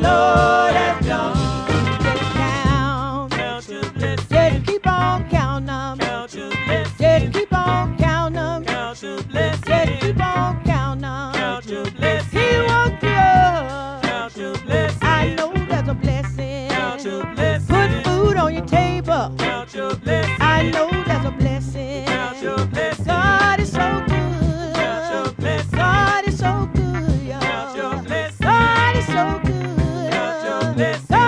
Lord has done. Just count. Count your blessings. Just keep on counting them. Count your blessings. Just keep on counting them. Count your blessings. Just keep on counting them. Count your blessings. He woke you up. Count your blessings. I know that's a blessing. Count your blessings. Put food on your table. Count your blessings. I know that's a blessing. Count your blessings. God is so good. Count your blessings. God is so good, y'all. Count your blessings. God is so good. Count your blessings.